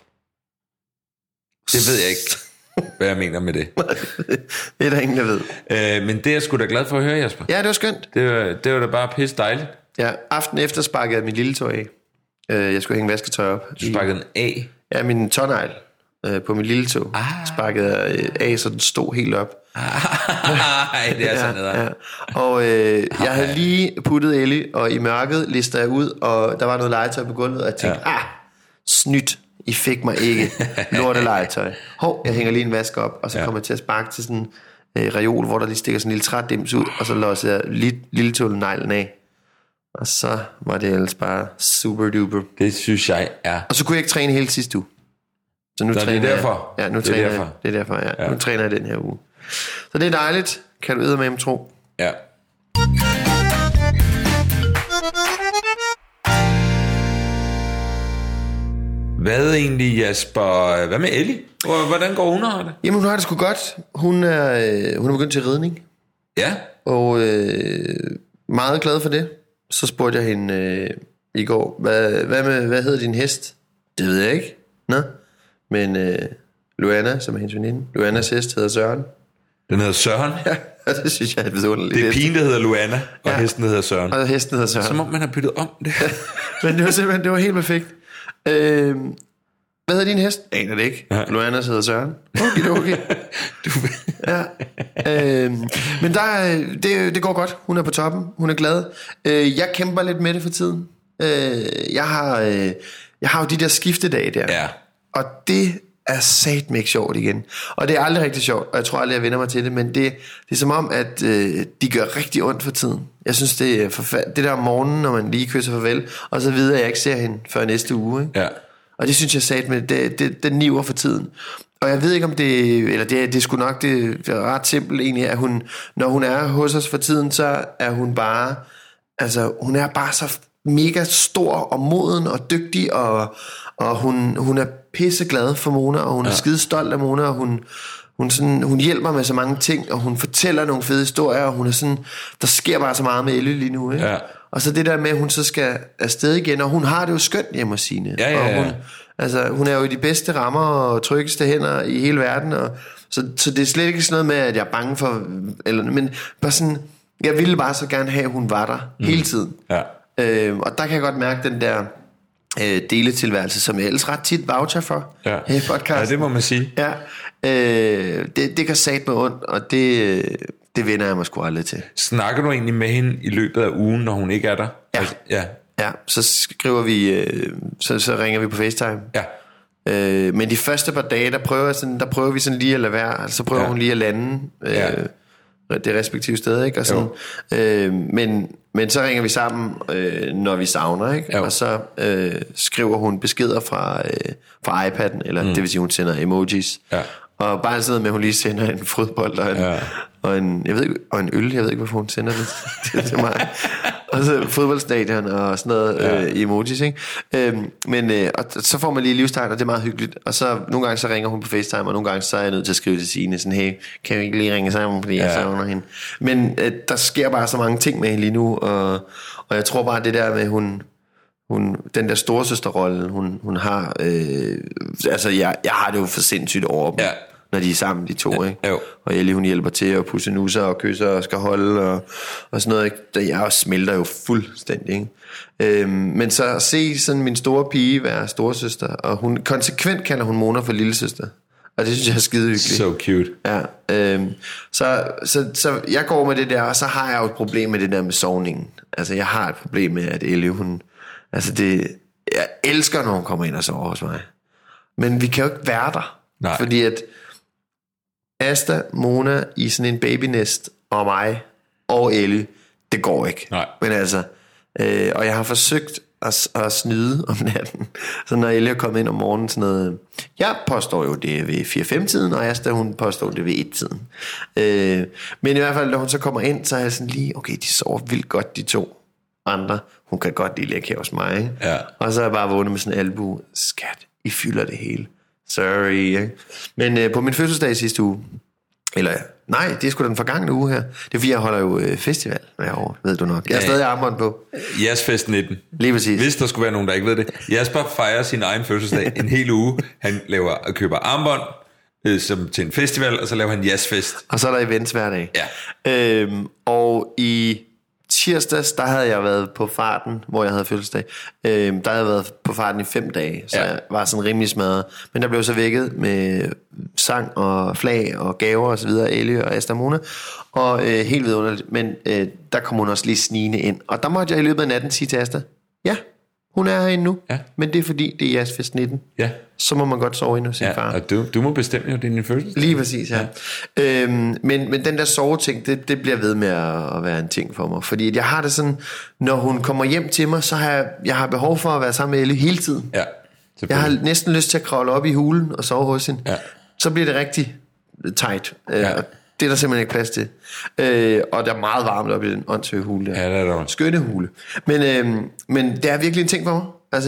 Det ved jeg ikke, hvad jeg mener med det. Det er der ingen, der ved. Men det er jeg sgu da glad for at høre, Jesper. Ja, det var skønt. Det var da bare pisse dejligt. Ja, aften efter sparkede jeg min lille tøj af. Jeg skulle hænge vasketøj op. Du sparkede den af? Ja, min tånegl på min lille tog. Sparkede jeg af, så den stod helt op. Ej, det er sådan noget. Ja. Og jeg havde lige puttet Ellie, og i mørket lister jeg ud, og der var noget legetøj på gulvet, og jeg tænkte, snydt, I fik mig ikke lorte legetøj. Jeg hænger lige en vask op, og så kommer jeg til at sparke til sådan en reol, hvor der lige stikker sådan en lille trædims ud, og så låser jeg lille tåleneglen af. Og så var det ellers bare super duper. Det synes jeg er. Og så kunne jeg ikke træne hele sidste uge. Så nu træner det er derfor. Jeg. Ja, nu træner jeg. Det er derfor, ja. Nu træner jeg den her uge. Så det er dejligt. Kan du eddermame tro. Ja. Hvad egentlig, Jasper? Hvad med Ellie? Hvordan går hun har det? Jamen, hun har det sgu godt. Hun er begyndt til ridning. Ja. Og meget glad for det. Så spurgte jeg hende i går, hvad hedder din hest? Det ved jeg ikke. Nå. Men Luana, som er hendes veninde, Luanas hest hedder Søren. Den hedder Søren? Ja, og det synes jeg er vidunderligt. Det er pigen, der hedder Luana, og hesten hedder Søren. Og hesten hedder Søren. Som om man har byttet om det. Men det var simpelthen, det var helt perfekt. Hvad hedder din hest? Aner det ikke. Ja. Luanas hedder Søren. Okay. Ja. Men det går godt. Hun er på toppen. Hun er glad. Jeg kæmper lidt med det for tiden. Jeg har jo de der skiftedage der. Ja. Og det er satme ikke sjovt igen. Og det er aldrig rigtig sjovt, og jeg tror aldrig, jeg vender mig til det, men det er som om, at de gør rigtig ondt for tiden. Jeg synes, det er det der om morgenen, når man lige kysser farvel, og så videre, jeg ikke ser hende før næste uge. Ikke? Ja. Og det synes jeg satme, det niver for tiden. og jeg ved ikke om det, eller det er sgu nok, det er ret simpelt egentlig, at hun, når hun er hos os for tiden, så er hun bare, altså hun er bare så mega stor og moden og dygtig, og hun er pisseglad for Mona, og hun er skide stolt af Mona, og hun hjælper med så mange ting, og hun fortæller nogle fede historier, og hun er sådan, der sker bare så meget med Elle lige nu, ikke? Ja. Og så det der med, at hun så skal afsted igen, og hun har det jo skønt hjemme hos Signe. Ja. Og hun er jo i de bedste rammer og tryggeste hænder i hele verden, og så det er slet ikke sådan noget med, at jeg er bange for, men bare sådan, jeg ville bare så gerne have, at hun var der hele tiden. Ja. Og der kan jeg godt mærke den der deletilværelse, som jeg ellers ret tit voucher for her i podcasten. Ja, det må man sige. Ja, det kan sat mig ondt, og det vender jeg mig sgu aldrig til. Snakker du egentlig med hende i løbet af ugen, når hun ikke er der? Ja. Altså, ja. Ja, så skriver vi, så ringer vi på FaceTime. Ja. Men de første par dage, der prøver vi sådan lige at lade være. Altså så prøver hun lige at lande det respektive sted, ikke? Og sådan, men så ringer vi sammen, når vi savner, ikke? Og så skriver hun beskeder fra iPad'en, eller det vil sige, hun sender emojis. Ja. Og bare sådan noget med, at hun lige sender en frødbold og en øl. Jeg ved ikke, hvorfor hun sender det til mig. Og så fodboldstadion og sådan noget emojis, ikke? Og så får man lige livstegn, og det er meget hyggeligt. Og så nogle gange så ringer hun på FaceTime, og nogle gange så er jeg nødt til at skrive til Signe sådan, hey, kan vi ikke lige ringe sammen, fordi jeg savner hende. Men der sker bare så mange ting med hende lige nu, og jeg tror bare, det der med, hun den der storesøsterrolle, hun har, altså jeg har det jo for sindssygt over dem, når de er sammen, de to, ikke? Og Ellie, hun hjælper til at pusse nusser og kysser og skal holde og sådan noget, ikke? Jeg også smelter jo fuldstændig, ikke? Men så at se sådan min store pige være storesøster, og hun konsekvent kalder hun Mona for lillesøster, og det synes jeg er skide hyggeligt. So cute. Ja, så jeg går med det der, og så har jeg jo et problem med det der med sovningen. Altså jeg har et problem med, at Ellie, hun, altså jeg elsker, når hun kommer ind og sover hos mig. Men vi kan jo ikke være der. Nej. Fordi at Asta, Mona i sådan en babynest, og mig og Ellie, det går ikke. Nej. Men altså, og jeg har forsøgt at snyde om natten. Så når Ellie er kommet ind om morgenen, sådan noget, jeg påstår jo det ved 4-5-tiden, og Asta, hun påstår det ved 1-tiden. Men i hvert fald, når hun så kommer ind, så er jeg sådan lige, okay, de sover vildt godt, de to andre. Hun kan godt lide lægge her hos mig, ikke? Ja. Og så er jeg bare vågnet med sådan en albu. Skat, I fylder det hele. Sorry, ikke? Men på min fødselsdag sidste uge, eller nej, det er sgu da den forgangne uge her. Det er fordi, jeg holder jo festival hver år, ved du nok. Jeg har stadig armbånd på. Jazzfest 19. Lige præcis. Hvis der skulle være nogen, der ikke ved det. Jasper fejrer sin egen fødselsdag en hel uge. Han køber armbånd som til en festival, og så laver han jazzfest. Og så er der events hver dag. Ja. Og i tirsdags, der havde jeg været på farten, hvor jeg havde fødselsdag. Der havde jeg været på farten i 5 dage, så jeg var sådan rimelig smadret. Men der blev så vækket med sang og flag og gaver og så videre, Ellie og Asta Mona. Og helt vidunderligt. Men der kom hun også lige snigende ind. Og der måtte jeg i løbet af natten sige til Asta, ja, hun er herinde nu. Ja. Men det er fordi, det er Jazzfest 19. Ja. Så må man godt sove inde hos sin far. Og du må bestemme jo, det er din fødselsdag. Lige præcis, ja. Men den der soveting, det bliver ved med at være en ting for mig. Fordi jeg har det sådan, når hun kommer hjem til mig, så har jeg har behov for at være sammen med Elle hele tiden. Ja, jeg har næsten lyst til at kravle op i hulen og sove hos hende. Ja. Så bliver det rigtig tight. Og det er der simpelthen ikke plads til. Og der er meget varmt op i den åndssvage hule der. Ja, det er der. Skønne hule. Men det er virkelig en ting for mig. Altså,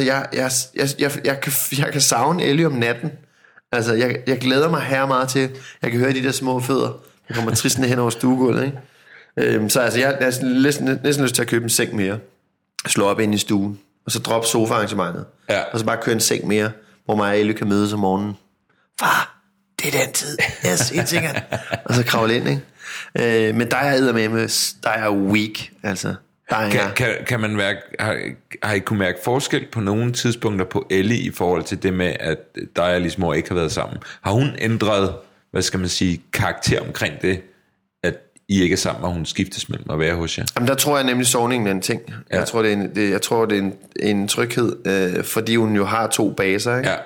jeg kan savne Elle om natten. Altså, jeg glæder mig her meget til. Jeg kan høre de der små fødder, der kommer tristende hen over stuegulvet, ikke? Så altså, jeg har næsten lyst til at købe en seng mere. Slå op ind i stuen, og så droppe sofa-arrangementet. Ja. Og så bare køre en seng mere, hvor mig og Elle kan mødes om morgenen. Far, det er den tid. Yes, helt sikkert. Og så kravle ind, ikke? Men der er jeg eddermame, der er weak, altså. Kan man mærke, har I kunne mærke forskel på nogle tidspunkter på Ellie i forhold til det med, at dig og Alice mor ikke har været sammen? Har hun ændret, hvad skal man sige, karakter omkring det, at I ikke er sammen, og hun skiftes mellem at være hos jer? Jamen, der tror jeg nemlig, sovningen er en ting. Ja. Jeg tror, det er en tryghed, fordi hun jo har 2 baser, ikke? Ja.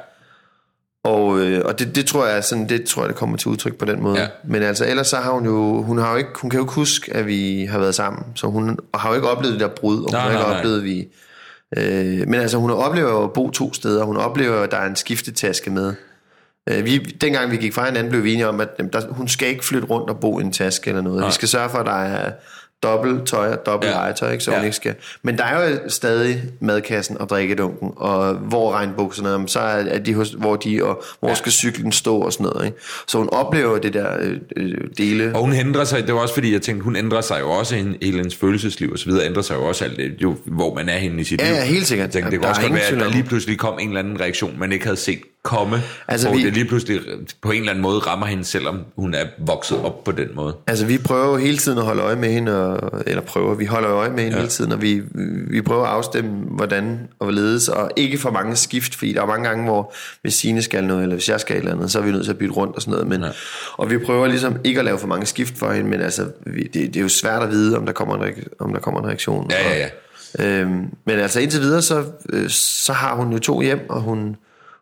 Og det tror jeg sådan, det kommer til udtryk på den måde. Ja. Men altså ellers så har hun kan jo ikke huske, at vi har været sammen, så hun har jo ikke oplevet det der brud, og hun har ikke oplevet vi. Men altså hun oplever jo at bo 2 steder. Hun oplever, at der er en skiftetaske med Dengang vi gik fra hinanden, blev vi enige om, at hun skal ikke flytte rundt og bo i en taske eller noget. Nej. Vi skal sørge for, at der er dobbelt tøj og dobbelt legetøj, ikke? Så hun ikke skal. Men der er jo stadig madkassen og drikkedunken, og hvor regnbukserne, så er de hos, hvor skal cyklen stå og sådan noget, ikke? Så hun oplever det der dele. Og hun ændrer sig, det var også fordi, jeg tænkte, hun ændrer sig jo også i hele hendes følelsesliv og så videre, ændrer sig jo også alt det, jo, hvor man er henne i sit liv. Ja, helt sikkert. Jeg tænkte, det kunne også godt være, at der lige pludselig kom en eller anden reaktion, man ikke havde set komme, altså hvor det lige pludselig på en eller anden måde rammer hende, selvom hun er vokset op på den måde. Altså vi prøver hele tiden at holde øje med hende, vi holder øje med hende hele tiden, og vi prøver at afstemme, hvordan og hvorledes, og ikke for mange skift, fordi der er mange gange, hvor hvis Signe skal noget, eller hvis jeg skal et eller andet, så er vi nødt til at bytte rundt og sådan noget, men, og vi prøver ligesom ikke at lave for mange skift for hende, men altså, det er jo svært at vide, om der kommer en reaktion. Ja. Men altså indtil videre, så har hun jo 2 hjem, og hun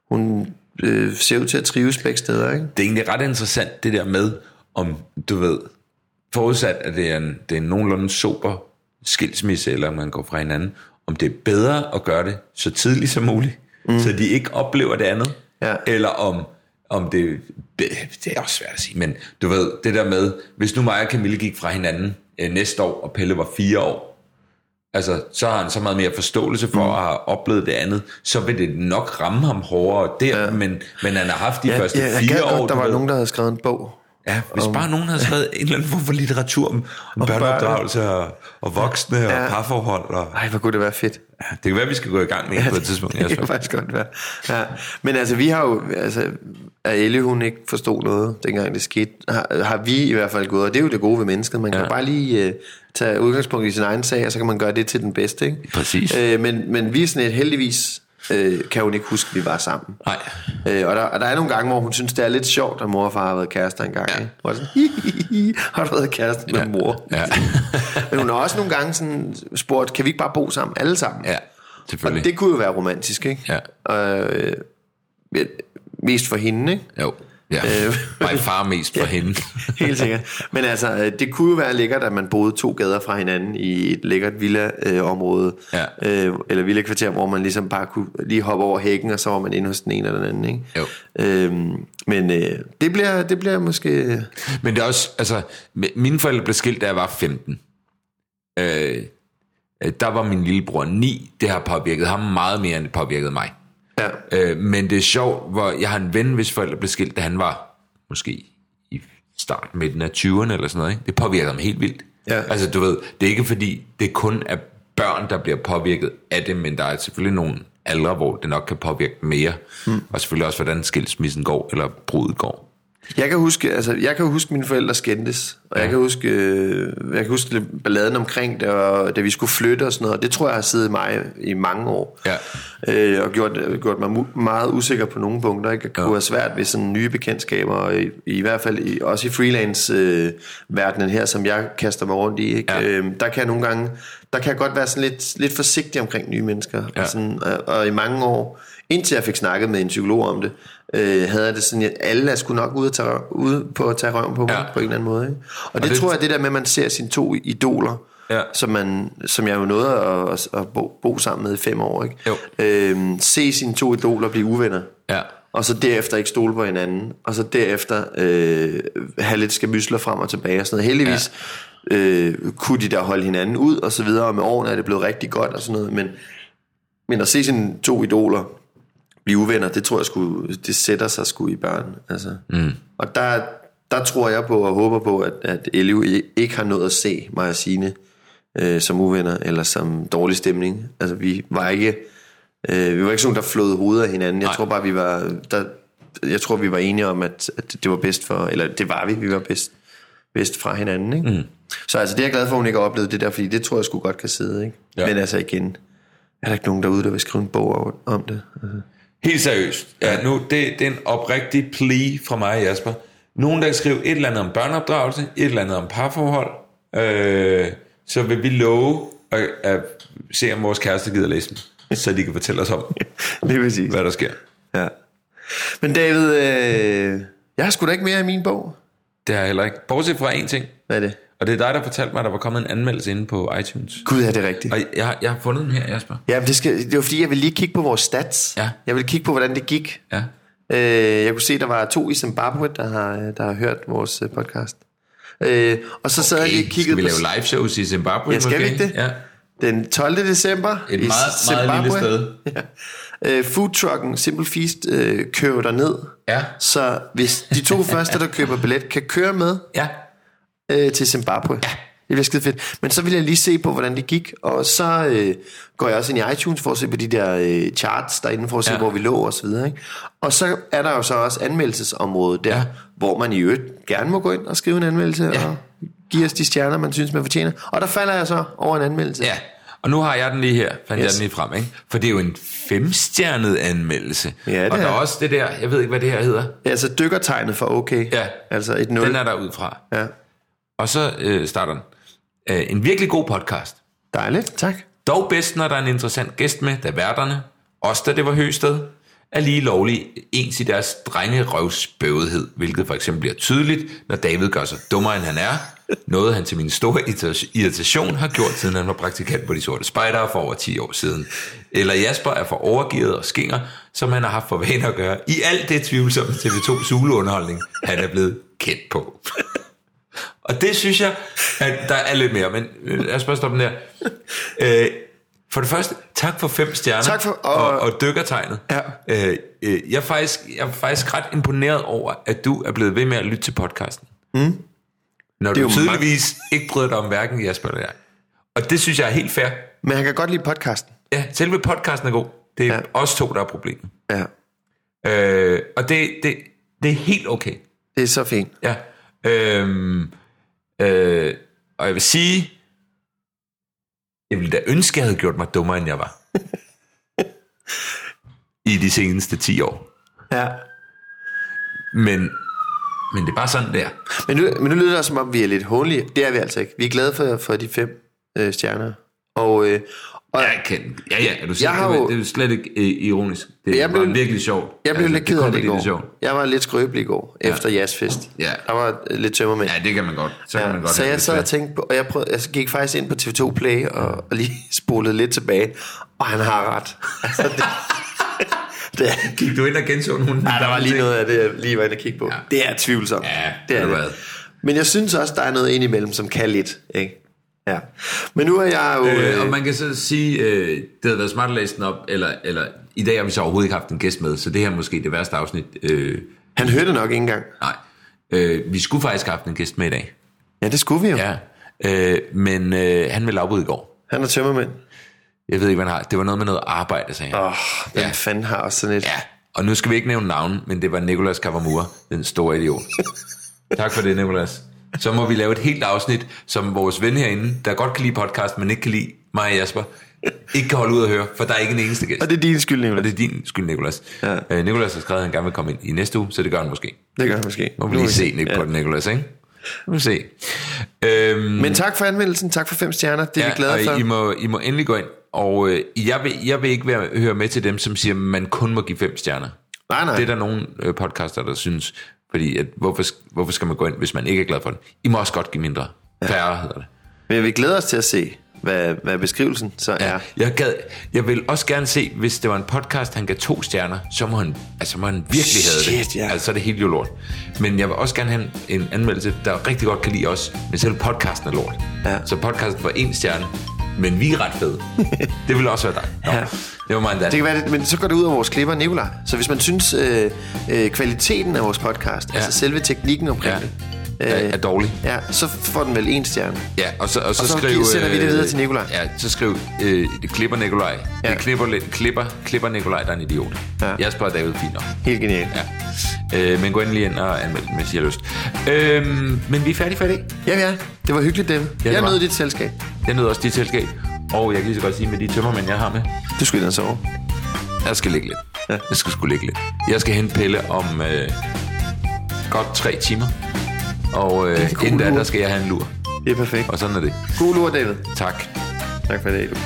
ser ud til at trives begge steder, ikke? Det er egentlig ret interessant det der med, om du ved, forudsat at det er en nogenlunde sober skilsmisse, eller man går fra hinanden, om det er bedre at gøre det så tidligt som muligt, så de ikke oplever det andet, eller om det er også svært at sige, men du ved, det der med, hvis nu mig og Camille gik fra hinanden næste år, og Pelle var 4 år, altså, så har han så meget mere forståelse for at have oplevet det andet, så vil det nok ramme ham hårdere der, men han har haft de første 4 år. Der var nogen, der havde skrevet en bog. Ja, hvis bare nogen havde skrevet en eller anden form for litteratur om børneopdragelse og voksne og parforhold. Ej, hvor kunne det være fedt. Ja, det kan være, at vi skal gå i gang med på et tidspunkt. Det kan faktisk godt være. Ja. Men altså, vi har jo, at Elle, hun ikke forstod noget, dengang det skete, har vi i hvert fald gået, og det er jo det gode ved mennesket. Man kan bare lige tage udgangspunkt i sin egen sag, og så kan man gøre det til den bedste, ikke? Præcis. Men vi er sådan et heldigvis, kan hun ikke huske, at vi var sammen. Nej. Og der er nogle gange, hvor hun synes, det er lidt sjovt, at mor og far har været kærester engang. Ja. Hvor sådan, har du været kærester med mor? Ja. Men hun har også nogle gange sådan spurgt, kan vi ikke bare bo sammen, alle sammen? Ja, selvfølgelig. Og det kunne jo være romantisk, ikke? Ja. Mest for hende, ikke? Jo. Ja, mig far mest for hende. Helt sikkert. Men altså, det kunne jo være lækkert, at man boede 2 gader fra hinanden i et lækkert villa-område, eller villa-kvarter, hvor man ligesom bare kunne lige hoppe over hækken, og så var man inde hos den ene eller den anden, ikke? Jo. Men det bliver måske... Men det er også, altså, mine forældre blev skilt, da jeg var 15. Der var min lillebror 9. Det har påvirket ham meget mere, end det påvirkede mig. Ja. Men det er sjovt, hvor jeg har en ven, hvis forældre blev skilt, da han var måske i midten af 20'erne eller sådan noget, ikke? Det påvirker ham helt vildt. Ja. Altså du ved, det er ikke fordi det kun er børn, der bliver påvirket af det, men der er selvfølgelig nogle aldre, hvor det nok kan påvirke mere. Og selvfølgelig også, hvordan skilsmissen går, eller brudet går. Jeg kan huske mine forældre skændtes, og jeg kan huske balladen omkring det, da vi skulle flytte og sådan noget. Det tror jeg har siddet mig i mange år, og gjort mig meget usikker på nogle punkter. Ikke? Det kunne være svært ved sådan nye bekendtskaber, og i hvert fald også i freelance-verdenen her, som jeg kaster mig rundt i. Ikke? Der kan jeg nogle gange, der kan jeg godt være sådan lidt forsigtig omkring nye mennesker, og i mange år, indtil jeg fik snakket med en psykolog om det, havde jeg det sådan, at alle skulle nok ude på at tage røven på mig på en eller anden måde. Ikke? Og det tror jeg, det der med, at man ser sine 2 idoler, som jeg jo nåede at bo sammen med i 5 år, ikke? Se sine 2 idoler blive uvenner, og så derefter ikke stole på hinanden, og så derefter have lidt skærmysler frem og tilbage og sådan noget. Heldigvis kunne de der holde hinanden ud og så videre, og med årene er det blevet rigtig godt og sådan noget, men at se sine 2 idoler blive uvenner, det tror jeg det sætter sig sgu i børn. Altså. Og der tror jeg på og håber på, at Elio ikke har nået at se mig og Signe som uvenner, eller som dårlig stemning. Altså vi var ikke sådan, der flåede hovedet af hinanden. Jeg tror bare, vi var enige om, at det var bedst for, eller det var vi var bedst fra hinanden, ikke? Så altså, det er jeg glad for, at hun ikke har oplevet det der, fordi det tror jeg sgu godt kan sidde, ikke? Ja. Men altså igen, er der ikke nogen derude, der vil skrive en bog om det? Altså. Helt seriøst. Ja, nu, det er en oprigtig plea fra mig, Jasper. Nogen, der skriver et eller andet om børneopdragelse, et eller andet om parforhold, så vil vi love at se, om vores kæreste gider læse dem, så de kan fortælle os om, hvad der sker. Ja. Men David, jeg har sgu da ikke mere i min bog. Det har jeg heller ikke. Bortset fra en ting. Hvad er det? Og det er dig, der fortalte mig, at der var kommet en anmeldelse inde på iTunes. Gud, er det rigtigt? Og jeg har fundet den her, Jasper. Ja, det var fordi, jeg ville lige kigge på vores stats. Ja. Jeg ville kigge på, hvordan det gik. Ja. Jeg kunne se, der var 2 i Zimbabwe, der har hørt vores podcast. Og så sad jeg lige og kiggede på... Skal vi lave live shows i Zimbabwe? Ja, skal vi ikke det? Ja. Den 12. december et meget lille sted. Ja. Foodtrucken Simple Feast kører der ned. Ja. Så hvis de 2 første, der køber billet, kan køre med til Zimbabwe. Ja. Det bliver skide fedt. Men så vil jeg lige se på, hvordan det gik. Og så går jeg også ind i iTunes for at se på de der charts derinde, for at se, hvor vi lå og så videre. Ikke? Og så er der jo så også anmeldelsesområdet der, hvor man i øvrigt gerne må gå ind og skrive en anmeldelse og give os de stjerner, man synes, man fortjener. Og der falder jeg så over en anmeldelse. Ja, og nu har jeg den lige her, jeg den lige frem, ikke? For det er jo en 5-stjernet anmeldelse. Ja, det og der er også det der, jeg ved ikke, hvad det her hedder. Ja, altså dykkertegnet for okay. Ja, altså et 0. Den er der ud fra. Ja. Og så starter den. En virkelig god podcast. Dejligt, tak. Dog bedst, når der er en interessant gæst med, da værterne, også da det var Høsted, er lige lovligt ens i deres drengerøvsbøvethed, hvilket for eksempel bliver tydeligt, når David gør sig dummere, end han er. Noget han til min store irritation har gjort, siden han var praktikant på De Sorte Spejdere for over 10 år siden. Eller Jasper er for overgivet og skinger, som han har haft for vane at gøre i alt det tvivlsomme TV2 Zulu-underholdning, han er blevet kendt på. Og det synes jeg, at der er lidt mere, men lad os bare stoppe den der. For det første, tak for 5 stjerner. Tak for, og dykkertegnet. Ja. Jeg er faktisk ret imponeret over, at du er blevet ved med at lytte til podcasten. Når du tydeligvis ikke bryder dig om hverken Jasper eller jeg. Og det synes jeg er helt fair. Men han kan godt lide podcasten. Ja, selve podcasten er god. Det er os 2, der er problemet. Ja. Og det er helt okay. Det er så fint. Ja. Og jeg vil sige, jeg ville da ønske, jeg havde gjort mig dummere, end jeg var. I de seneste 10 år. Ja. Men det er bare sådan, der. Men nu lyder det som om, vi er lidt hånlige. Det er vi altså ikke. Vi er glade for de 5 stjerner. Og er du sikker? Det er jo slet ikke ironisk. Det var virkelig sjovt. Jeg blev lidt ked af det i går. Jeg var lidt skrøbelig i går, efter jazzfest. Ja. Der var lidt tømmermænd. Ja, det kan man godt. Så jeg sad og tænkte på, og jeg gik faktisk ind på TV2 Play og lige spolede lidt tilbage, og han har ret. Altså, det gik du ind og genså nogle? Nej, der var lige noget af det, jeg lige var inde og kigge på. Ja. Det er tvivlsomt. Ja, det er det. Men jeg synes også, der er noget indimellem, som kan lidt, ikke? Ja. Men nu er jeg jo... og man kan så sige, det havde været smart at læse den op, eller i dag har vi så overhovedet ikke haft en gæst med, så det her er måske det værste afsnit. Han hørte nok ikke engang. Nej. Vi skulle faktisk have haft en gæst med i dag. Ja, det skulle vi jo. Ja. Men han ville afbryde i går. Han er tømmermænd. Jeg ved ikke, hvad han har. Det var noget med noget arbejde, sagde han. Den fanden har også sådan et... Ja, og nu skal vi ikke nævne navn, men det var Nicolas Kawamura, den store idiot. Tak for det, Nicolas. Så må vi lave et helt afsnit, som vores ven herinde, der godt kan lide podcast, men ikke kan lide mig og Jasper, ikke kan holde ud at høre, for der er ikke en eneste gæst. Og det er din skyld, Nicolas. Og det er din skyld, Nicolas. Ja. Nicolas har skrevet, at han gerne vil komme ind i næste uge, så det gør han måske. Det gør han måske. Må vi lige se på den, Nicolas, ikke? Nu må se. Men tak for anmeldelsen, tak for 5 stjerner, det er vi glade for. I må endelig gå ind, og jeg vil ikke høre med til dem, som siger, at man kun må give 5 stjerner. Nej. Det er der nogle podcaster, der synes, fordi at, hvorfor skal man gå ind, hvis man ikke er glad for det? I må også godt give mindre. Færre hedder det. Men vi glæder os til at se, hvad beskrivelsen så er. Jeg vil også gerne se, hvis det var en podcast, han gav 2 stjerner, så må han virkelig have det. Ja. Altså så er det helt jo lort. Men jeg vil også gerne have en anmeldelse, der rigtig godt kan lide os, men selv podcasten er lort. Ja. Så podcasten var 1 stjerne, men vi er ret fede. Det vil også være dig. Ja. Det var meget. Det kan være, men så går det ud af vores klipper, Nicolaj. Så hvis man synes kvaliteten af vores podcast, altså selve teknikken omkring det, er dårlig. Ja, så får den vel 1 stjerne. Ja, og så skriv, sender vi det videre til Nicolaj. Ja, så skriv klipper Nicolaj. Ja. Klipper Nicolaj, der er en idiot. Ja. Jasper og David, fint nok. Helt genialt. Ja. Men gå endelig ind og anmeld den, hvis I har lyst. Men vi er færdige for i dag. Ja, vi er. Det var hyggeligt, David. Ja, jeg nød dit selskab. Jeg nød også dit selskab. Og jeg kan lige så godt sige, med de tømmermænd, jeg har med. Du skal ind og sove. Jeg skal ligge lidt. Ja. Jeg skal sgu ligge lidt. Jeg skal hente Pelle om godt 3 timer. Og inden da, der skal jeg have en lur. Det er perfekt. Og sådan er det. God lur, David. Tak. Tak for det, du.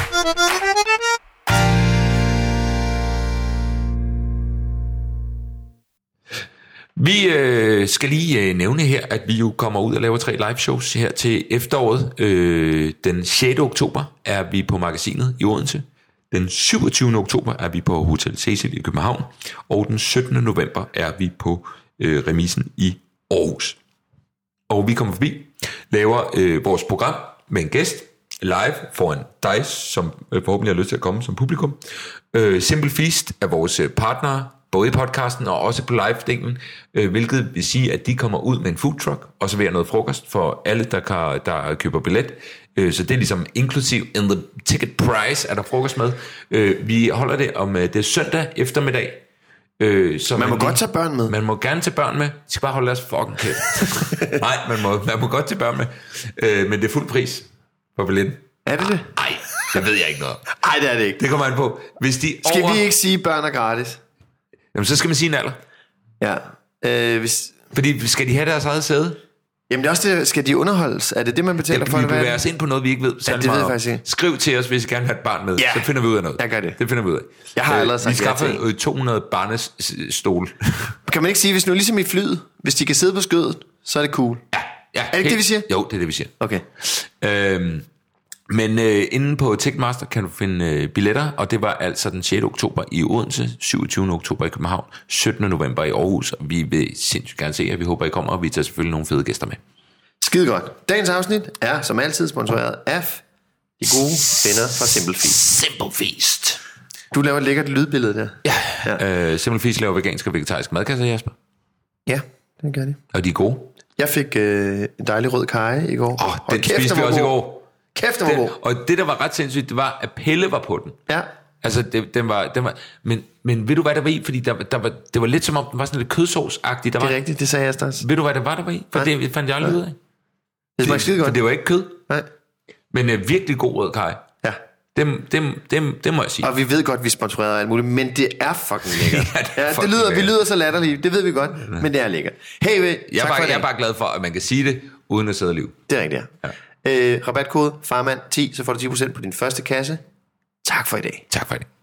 Vi skal lige nævne her, at vi jo kommer ud og laver 3 live shows her til efteråret. Den 6. oktober er vi på Magasinet i Odense. Den 27. oktober er vi på Hotel Cecil i København, og den 17. november er vi på Remisen i Aarhus. Og vi kommer forbi, laver vores program med en gæst, live foran dig, som forhåbentlig har lyst til at komme som publikum. Simple Feast er vores partnere, både i podcasten og også på live-delen, hvilket vil sige, at de kommer ud med en food truck og serverer noget frokost for alle, der køber billet. Så det er ligesom inklusiv in the ticket price, er der frokost med. Vi holder det om det er søndag eftermiddag. Så man må godt tage børn med. Man må gerne tage børn med. De skal bare holde deres fucking kæft. Nej, man må godt tage børn med. Men det er fuld pris på billetten. Er det det? Nej, det ved jeg ikke noget om. Nej, det er det ikke. Det kommer an på. Hvis de skal vi ikke sige, at børn er gratis? Jamen, så skal man sige en alder. Ja. Fordi skal de have deres eget sæde? Jamen det er også det, skal de underholdes? Er det det, man betaler for? Vi bevæger os ind på noget, vi ikke ved særlig meget om. Skriv til os, hvis I gerne vil have et barn med. Så finder vi ud af noget. Jeg gør det. Det finder vi ud af. Jeg har allerede sagt vi skaffer 200 barnestol. Kan man ikke sige, hvis nu ligesom i flyet, hvis de kan sidde på skødet, så er det cool? Ja. Er det ikke det, vi siger? Jo, det er det, vi siger. Okay. Men inde på Ticketmaster kan du finde billetter, og det var altså den 6. oktober i Odense, 27. oktober i København, 17. november i Aarhus, og vi vil sindssygt gerne se jer. Vi håber, I kommer, og vi tager selvfølgelig nogle fede gæster med. Skide godt. Dagens afsnit er som altid sponsoreret af de gode venner fra Simple Feast. Simple Feast. Du laver et lækkert lydbillede der. Ja. Simple Feast laver veganske og vegetariske madkasser, Jasper. Ja, det gør de. Og de er gode. Jeg fik en dejlig rød karry i går. Den spiste vi også i går. Kæft, den var god. Og det, der var ret sindssygt, det var, at Pelle var på den. Ja. Altså, den var men ved du, hvad der var i? Fordi det var lidt som om, den var sådan lidt kødsovsagtigt. Det er rigtigt, det sagde jeg også. Ved du, hvad der var i? For det fandt jeg aldrig ud af. Det smagte skide godt. For det var ikke kød. Nej. Men virkelig god rød karry. Ja. Det må jeg sige. Og vi ved godt, vi sponsorerer alt muligt, men det er fucking lækkert. Vi lyder så latterlige, det ved vi godt, men det er lækkert. Hey, jeg er bare glad for, at man kan sige det, uden at sidde og liv. Det er rigtigt, ja. Rabatkode farmand10, så får du 10% på din første kasse. Tak for i dag. Tak for i dag.